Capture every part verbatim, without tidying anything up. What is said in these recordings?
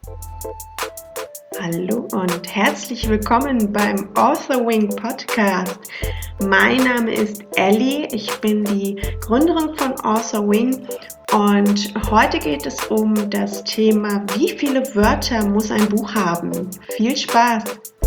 Hallo und herzlich willkommen beim Author Wing Podcast. Mein Name ist Ellie, ich bin die Gründerin von Author Wing und heute geht es um das Thema, wie viele Wörter muss ein Buch haben? Viel Spaß!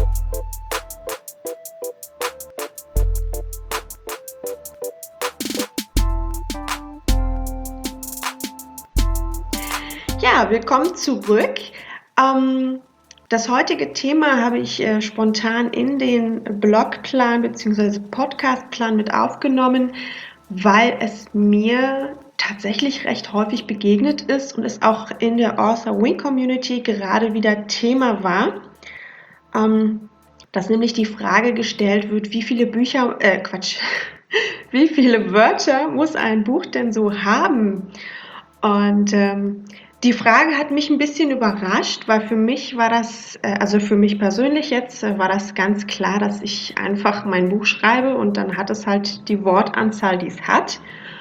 Ja, willkommen zurück. Ähm, Das heutige Thema habe ich äh, spontan in den Blogplan bzw. Podcastplan mit aufgenommen, weil es mir tatsächlich recht häufig begegnet ist und es auch in der Author Wing Community gerade wieder Thema war, ähm, dass nämlich die Frage gestellt wird, wie viele Bücher, äh Quatsch, wie viele Wörter muss ein Buch denn so haben? Und ähm, die Frage hat mich ein bisschen überrascht, weil für mich war das, äh, also für mich persönlich jetzt, äh, war das ganz klar, dass ich einfach mein Buch schreibe und dann hat es halt die Wortanzahl, die es hat.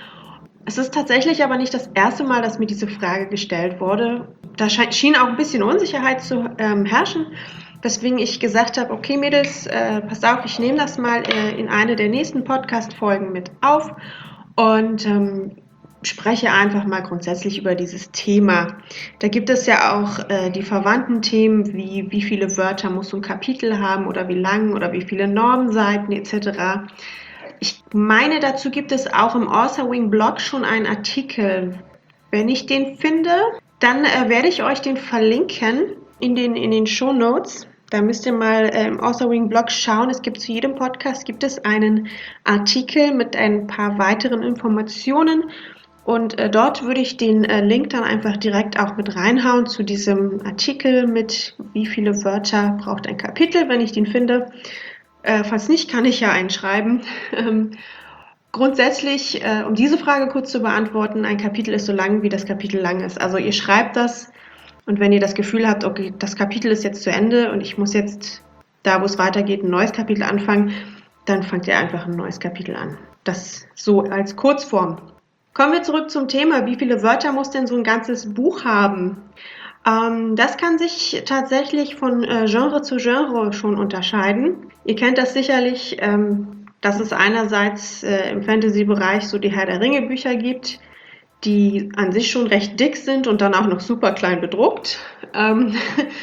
Es ist tatsächlich aber nicht das erste Mal, dass mir diese Frage gestellt wurde. Da schien auch ein bisschen Unsicherheit zu ähm, herrschen, weswegen ich gesagt habe, okay Mädels, äh, passt auf, ich nehme das mal äh, in eine der nächsten Podcast-Folgen mit auf und ähm, spreche einfach mal grundsätzlich über dieses Thema. Da gibt es ja auch äh, die verwandten Themen, wie wie viele Wörter muss so ein Kapitel haben oder wie lang oder wie viele Normenseiten et cetera. Ich meine, dazu gibt es auch im Author Wing Blog schon einen Artikel. Wenn ich den finde, dann äh, werde ich euch den verlinken in den, in den Shownotes. Da müsst ihr mal äh, im Author Wing Blog schauen. Es gibt zu jedem Podcast gibt es einen Artikel mit ein paar weiteren Informationen. Und äh, dort würde ich den äh, Link dann einfach direkt auch mit reinhauen zu diesem Artikel mit wie viele Wörter braucht ein Kapitel, wenn ich den finde. Äh, falls nicht, kann ich ja einen schreiben. Ähm, grundsätzlich, äh, um diese Frage kurz zu beantworten, ein Kapitel ist so lang, wie das Kapitel lang ist. Also ihr schreibt das und wenn ihr das Gefühl habt, okay, das Kapitel ist jetzt zu Ende und ich muss jetzt da, wo es weitergeht, ein neues Kapitel anfangen, dann fangt ihr einfach ein neues Kapitel an. Das so als Kurzform. Kommen wir zurück zum Thema, wie viele Wörter muss denn so ein ganzes Buch haben? Ähm, das kann sich tatsächlich von äh, Genre zu Genre schon unterscheiden. Ihr kennt das sicherlich, ähm, dass es einerseits äh, im Fantasy-Bereich so die Herr der Ringe-Bücher gibt, die an sich schon recht dick sind und dann auch noch super klein bedruckt. Ähm,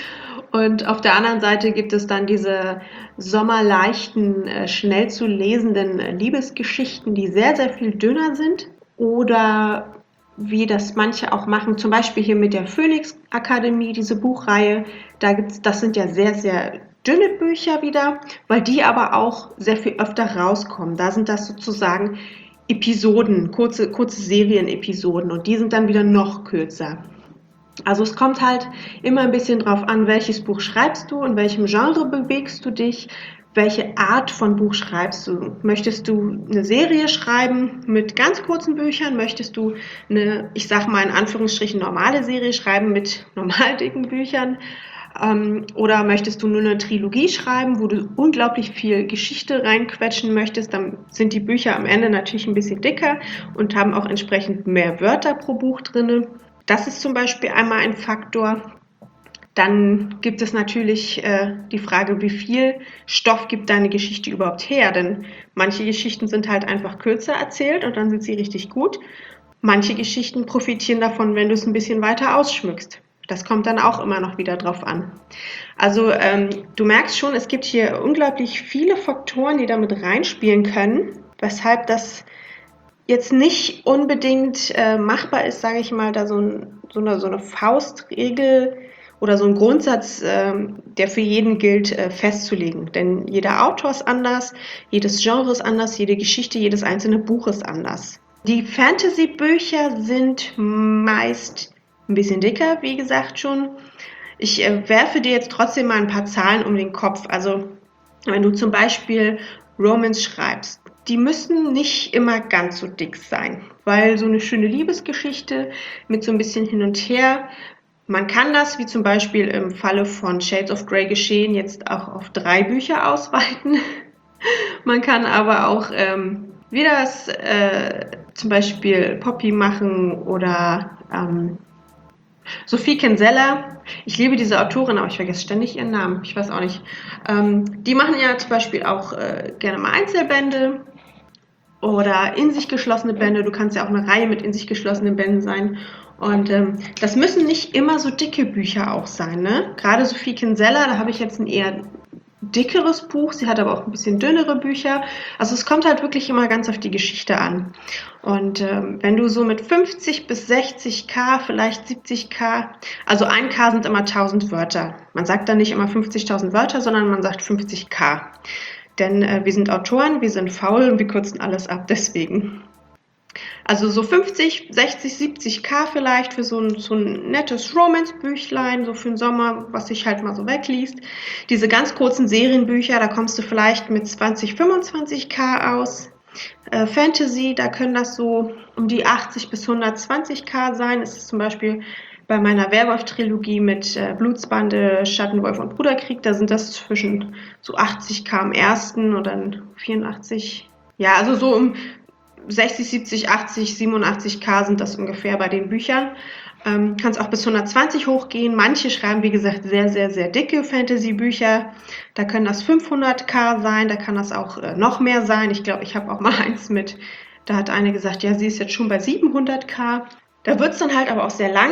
und auf der anderen Seite gibt es dann diese sommerleichten, äh, schnell zu lesenden äh, Liebesgeschichten, die sehr, sehr viel dünner sind. Oder wie das manche auch machen, zum Beispiel hier mit der Phoenix Akademie, diese Buchreihe, da gibt's, das sind ja sehr, sehr dünne Bücher wieder, weil die aber auch sehr viel öfter rauskommen. Da sind das sozusagen Episoden, kurze, kurze Serienepisoden und die sind dann wieder noch kürzer. Also es kommt halt immer ein bisschen drauf an, welches Buch schreibst du, in welchem Genre bewegst du dich, welche Art von Buch schreibst du? Möchtest du eine Serie schreiben mit ganz kurzen Büchern? Möchtest du eine, ich sag mal in Anführungsstrichen, normale Serie schreiben mit normal dicken Büchern? Ähm, oder möchtest du nur eine Trilogie schreiben, wo du unglaublich viel Geschichte reinquetschen möchtest? Dann sind die Bücher am Ende natürlich ein bisschen dicker und haben auch entsprechend mehr Wörter pro Buch drin. Das ist zum Beispiel einmal ein Faktor. Dann gibt es natürlich äh, die Frage, wie viel Stoff gibt deine Geschichte überhaupt her? Denn manche Geschichten sind halt einfach kürzer erzählt und dann sind sie richtig gut. Manche Geschichten profitieren davon, wenn du es ein bisschen weiter ausschmückst. Das kommt dann auch immer noch wieder drauf an. Also ähm, du merkst schon, es gibt hier unglaublich viele Faktoren, die damit reinspielen können, weshalb das jetzt nicht unbedingt äh, machbar ist, sage ich mal, da so, ein, so, eine, so eine Faustregel oder so ein Grundsatz, ähm, der für jeden gilt, äh, festzulegen. Denn jeder Autor ist anders, jedes Genre ist anders, jede Geschichte, jedes einzelne Buch ist anders. Die Fantasy-Bücher sind meist ein bisschen dicker, wie gesagt schon. Ich äh, werfe dir jetzt trotzdem mal ein paar Zahlen um den Kopf. Also wenn du zum Beispiel Romance schreibst, die müssen nicht immer ganz so dick sein, weil so eine schöne Liebesgeschichte mit so ein bisschen hin und her, man kann das, wie zum Beispiel im Falle von Shades of Grey geschehen, jetzt auch auf drei Bücher ausweiten. Man kann aber auch ähm, wie das äh, zum Beispiel Poppy machen oder ähm, Sophie Kinsella, ich liebe diese Autorin, aber ich vergesse ständig ihren Namen. Ich weiß auch nicht. Ähm, die machen ja zum Beispiel auch äh, gerne mal Einzelbände oder in sich geschlossene Bände. Du kannst ja auch eine Reihe mit in sich geschlossenen Bänden sein. Und ähm, das müssen nicht immer so dicke Bücher auch sein, ne? Gerade Sophie Kinsella, da habe ich jetzt ein eher dickeres Buch, sie hat aber auch ein bisschen dünnere Bücher. Also es kommt halt wirklich immer ganz auf die Geschichte an. Und ähm, wenn du so mit fünfzig bis sechzig K, vielleicht siebzig K, also ein K sind immer tausend Wörter. Man sagt dann nicht immer fünfzigtausend Wörter, sondern man sagt fünfzig K. Denn äh, wir sind Autoren, wir sind faul und wir kürzen alles ab, deswegen. Also so fünfzig, sechzig, siebzig K vielleicht für so ein, so ein nettes Romance-Büchlein, so für den Sommer, was sich halt mal so wegliest. Diese ganz kurzen Serienbücher, da kommst du vielleicht mit zwanzig, fünfundzwanzig K aus. Äh, Fantasy, da können das so um die achtzig bis hundertzwanzig K sein. Das ist zum Beispiel bei meiner Werwolf-Trilogie mit äh, Blutsbande, Schattenwolf und Bruderkrieg, da sind das zwischen so achtzig K im ersten und dann vierundachtzig. Ja, also so um sechzig, siebzig, achtzig, siebenundachtzig K sind das ungefähr bei den Büchern. Ähm, kannst auch bis hundertzwanzig hochgehen. Manche schreiben, wie gesagt, sehr, sehr, sehr dicke Fantasy-Bücher. Da können das fünfhundert K sein, da kann das auch äh, noch mehr sein. Ich glaube, ich habe auch mal eins mit, da hat eine gesagt, ja, sie ist jetzt schon bei siebenhundert K. Da wird es dann halt aber auch sehr lang.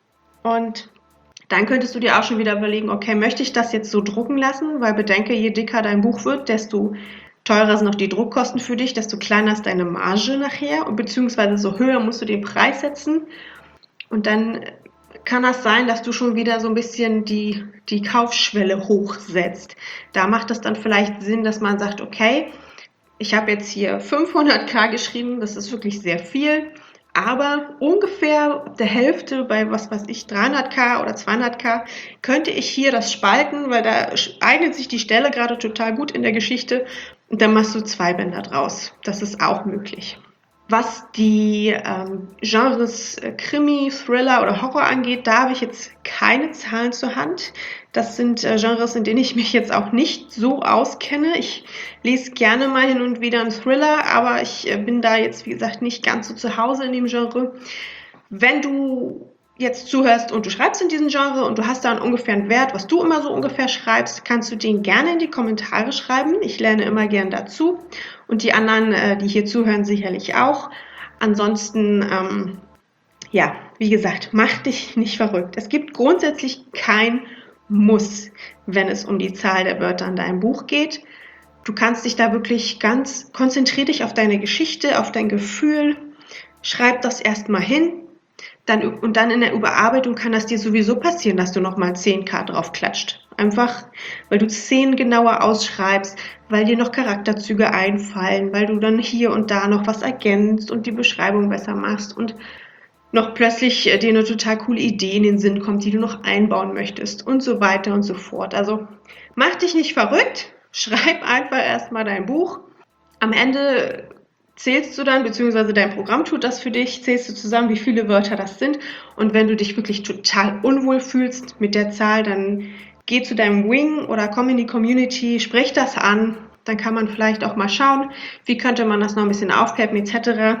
Und dann könntest du dir auch schon wieder überlegen, okay, möchte ich das jetzt so drucken lassen? Weil bedenke, je dicker dein Buch wird, desto teurer sind noch die Druckkosten für dich, desto kleiner ist deine Marge nachher, und beziehungsweise so höher musst du den Preis setzen. Und dann kann das sein, dass du schon wieder so ein bisschen die, die Kaufschwelle hochsetzt. Da macht es dann vielleicht Sinn, dass man sagt, okay, ich habe jetzt hier fünfhundert K geschrieben, das ist wirklich sehr viel, aber ungefähr der Hälfte bei, was weiß ich, dreihundert K oder zweihundert K könnte ich hier das spalten, weil da eignet sich die Stelle gerade total gut in der Geschichte, und dann machst du zwei Bänder draus. Das ist auch möglich. Was die ähm, Genres äh, Krimi, Thriller oder Horror angeht, da habe ich jetzt keine Zahlen zur Hand. Das sind äh, Genres, in denen ich mich jetzt auch nicht so auskenne. Ich lese gerne mal hin und wieder einen Thriller, aber ich äh, bin da jetzt, wie gesagt, nicht ganz so zu Hause in dem Genre. Wenn du jetzt zuhörst und du schreibst in diesem Genre und du hast da einen ungefähren Wert, was du immer so ungefähr schreibst, kannst du den gerne in die Kommentare schreiben. Ich lerne immer gern dazu. Und die anderen, äh, die hier zuhören, sicherlich auch. Ansonsten, ähm, ja, wie gesagt, mach dich nicht verrückt. Es gibt grundsätzlich kein Muss, wenn es um die Zahl der Wörter in deinem Buch geht. Du kannst dich da wirklich ganz, konzentrier dich auf deine Geschichte, auf dein Gefühl, schreib das erstmal hin. Dann, und dann in der Überarbeitung kann das dir sowieso passieren, dass du nochmal zehn K drauf klatscht. Einfach, weil du Szenen genauer ausschreibst, weil dir noch Charakterzüge einfallen, weil du dann hier und da noch was ergänzt und die Beschreibung besser machst und noch plötzlich dir eine total coole Idee in den Sinn kommt, die du noch einbauen möchtest und so weiter und so fort. Also mach dich nicht verrückt, schreib einfach erstmal dein Buch. Am Ende zählst du dann, beziehungsweise dein Programm tut das für dich, zählst du zusammen, wie viele Wörter das sind, und wenn du dich wirklich total unwohl fühlst mit der Zahl, dann geh zu deinem Wing oder komm in die Community, sprich das an, dann kann man vielleicht auch mal schauen, wie könnte man das noch ein bisschen aufpeppen et cetera.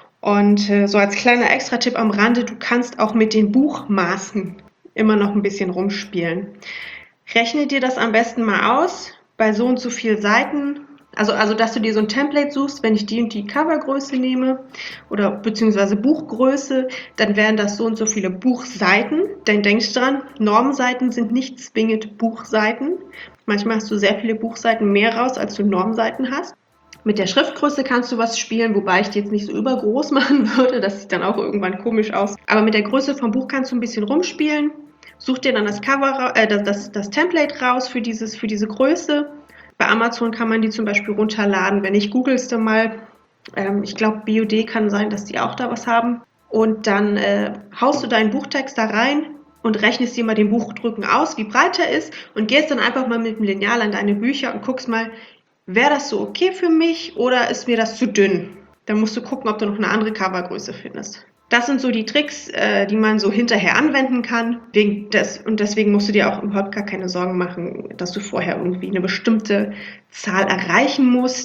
Und äh, so als kleiner Extra-Tipp am Rande, du kannst auch mit den Buchmaßen immer noch ein bisschen rumspielen. Rechne dir das am besten mal aus, bei so und so viel Seiten. Also, also, dass du dir so ein Template suchst, wenn ich die und die Covergröße nehme oder beziehungsweise Buchgröße, dann wären das so und so viele Buchseiten. Denn denk dran, Normseiten sind nicht zwingend Buchseiten. Manchmal hast du sehr viele Buchseiten mehr raus, als du Normseiten hast. Mit der Schriftgröße kannst du was spielen, wobei ich die jetzt nicht so übergroß machen würde. Das sieht dann auch irgendwann komisch aus. Aber mit der Größe vom Buch kannst du ein bisschen rumspielen. Such dir dann das Cover, äh, das, das, das Template raus für, dieses, für diese Größe. Bei Amazon kann man die zum Beispiel runterladen. Wenn ich googelst du mal, ähm, ich glaube B O D kann sein, dass die auch da was haben. Und dann äh, haust du deinen Buchtext da rein und rechnest dir mal den Buchdrücken aus, wie breit er ist, und gehst dann einfach mal mit dem Lineal an deine Bücher und guckst mal, wäre das so okay für mich oder ist mir das zu dünn? Dann musst du gucken, ob du noch eine andere Covergröße findest. Das sind so die Tricks, äh, die man so hinterher anwenden kann. Wegen des, und deswegen musst du dir auch überhaupt gar keine Sorgen machen, dass du vorher irgendwie eine bestimmte Zahl erreichen musst.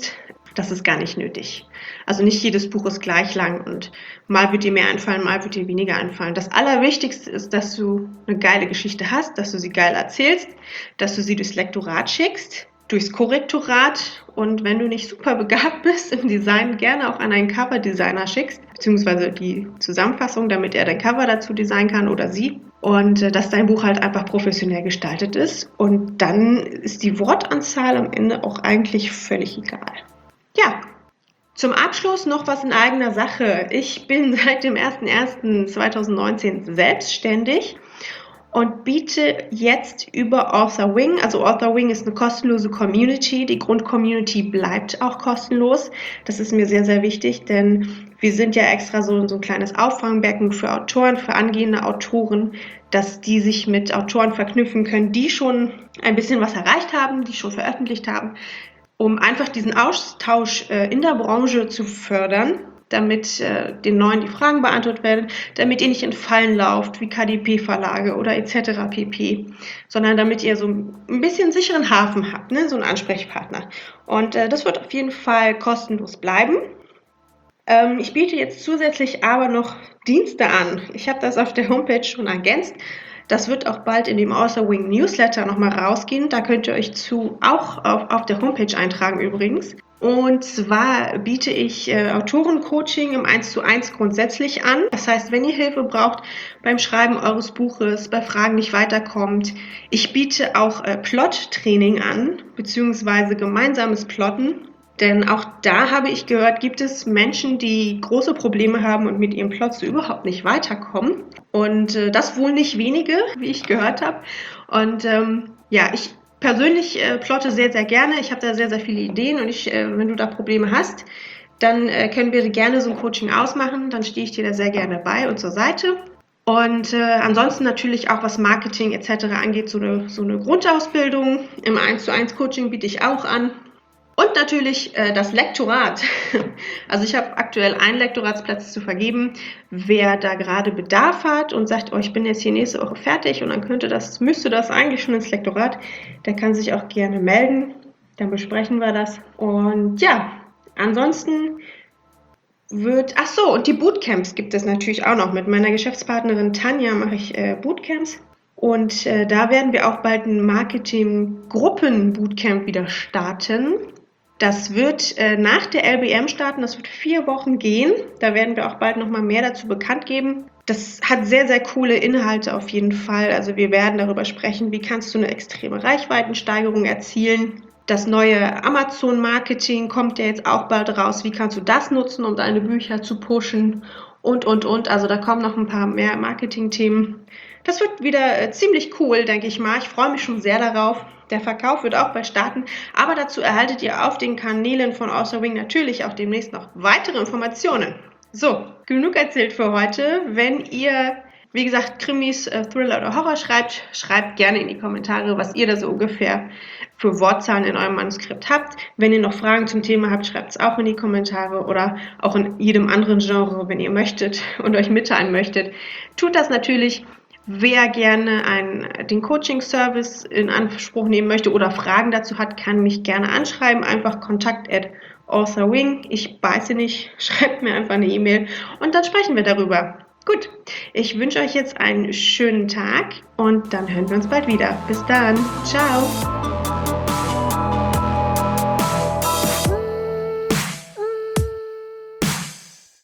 Das ist gar nicht nötig. Also nicht jedes Buch ist gleich lang und mal wird dir mehr einfallen, mal wird dir weniger einfallen. Das Allerwichtigste ist, dass du eine geile Geschichte hast, dass du sie geil erzählst, dass du sie durchs Lektorat schickst, durchs Korrektorat und wenn du nicht super begabt bist im Design, gerne auch an einen Coverdesigner schickst, beziehungsweise die Zusammenfassung, damit er dein Cover dazu designen kann oder sie. Und äh, dass dein Buch halt einfach professionell gestaltet ist. Und dann ist die Wortanzahl am Ende auch eigentlich völlig egal. Ja, zum Abschluss noch was in eigener Sache. Ich bin seit dem ersten ersten zweitausendneunzehn selbstständig und biete jetzt über AuthorWing, also AuthorWing ist eine kostenlose Community, die Grundcommunity bleibt auch kostenlos. Das ist mir sehr, sehr wichtig, denn wir sind ja extra so, so ein kleines Auffangbecken für Autoren, für angehende Autoren, dass die sich mit Autoren verknüpfen können, die schon ein bisschen was erreicht haben, die schon veröffentlicht haben, um einfach diesen Austausch äh, in der Branche zu fördern, damit äh, den Neuen die Fragen beantwortet werden, damit ihr nicht in Fallen lauft, wie K D P-Verlage oder et cetera pp., sondern damit ihr so ein bisschen sicheren Hafen habt, ne? So einen Ansprechpartner. Und äh, das wird auf jeden Fall kostenlos bleiben. Ähm, ich biete jetzt zusätzlich aber noch Dienste an. Ich habe das auf der Homepage schon ergänzt. Das wird auch bald in dem AuthorWing Newsletter nochmal rausgehen. Da könnt ihr euch zu auch auf, auf der Homepage eintragen übrigens. Und zwar biete ich äh, Autorencoaching im eins zu eins grundsätzlich an. Das heißt, wenn ihr Hilfe braucht beim Schreiben eures Buches, bei Fragen nicht weiterkommt. Ich biete auch äh, Plot-Training an, beziehungsweise gemeinsames Plotten. Denn auch da habe ich gehört, gibt es Menschen, die große Probleme haben und mit ihrem Plot so überhaupt nicht weiterkommen. Und äh, das wohl nicht wenige, wie ich gehört habe. Und ähm, ja, ich persönlich äh, plotte sehr, sehr gerne. Ich habe da sehr, sehr viele Ideen und ich, äh, wenn du da Probleme hast, dann äh, können wir gerne so ein Coaching ausmachen. Dann stehe ich dir da sehr gerne bei und zur Seite. Und äh, ansonsten natürlich auch was Marketing et cetera angeht, so eine, so eine Grundausbildung im eins zu eins Coaching biete ich auch an. Und natürlich äh, das Lektorat. Also ich habe aktuell einen Lektoratsplatz zu vergeben. Wer da gerade Bedarf hat und sagt, oh, ich bin jetzt hier nächste Woche fertig und dann könnte das, müsste das eigentlich schon ins Lektorat, der kann sich auch gerne melden. Dann besprechen wir das. Und ja, ansonsten wird, ach so, und die Bootcamps gibt es natürlich auch noch. Mit meiner Geschäftspartnerin Tanja mache ich äh, Bootcamps. Und äh, da werden wir auch bald ein Marketing-Gruppen-Bootcamp wieder starten. Das wird äh, nach der L B M starten, das wird vier Wochen gehen. Da werden wir auch bald nochmal mehr dazu bekannt geben. Das hat sehr, sehr coole Inhalte auf jeden Fall. Also wir werden darüber sprechen, wie kannst du eine extreme Reichweitensteigerung erzielen. Das neue Amazon-Marketing kommt ja jetzt auch bald raus. Wie kannst du das nutzen, um deine Bücher zu pushen? Und, und, und. Also da kommen noch ein paar mehr Marketing-Themen. Das wird wieder äh, ziemlich cool, denke ich mal. Ich freue mich schon sehr darauf. Der Verkauf wird auch bald starten, aber dazu erhaltet ihr auf den Kanälen von AuthorWing natürlich auch demnächst noch weitere Informationen. So, genug erzählt für heute. Wenn ihr, wie gesagt, Krimis, äh, Thriller oder Horror schreibt, schreibt gerne in die Kommentare, was ihr da so ungefähr für Wortzahlen in eurem Manuskript habt. Wenn ihr noch Fragen zum Thema habt, schreibt es auch in die Kommentare oder auch in jedem anderen Genre, wenn ihr möchtet und euch mitteilen möchtet. Tut das natürlich. Wer gerne einen, den Coaching-Service in Anspruch nehmen möchte oder Fragen dazu hat, kann mich gerne anschreiben. Einfach kontakt at authorwing. Ich beiße nicht, schreibt mir einfach eine E-Mail und dann sprechen wir darüber. Gut, ich wünsche euch jetzt einen schönen Tag und dann hören wir uns bald wieder. Bis dann. Ciao.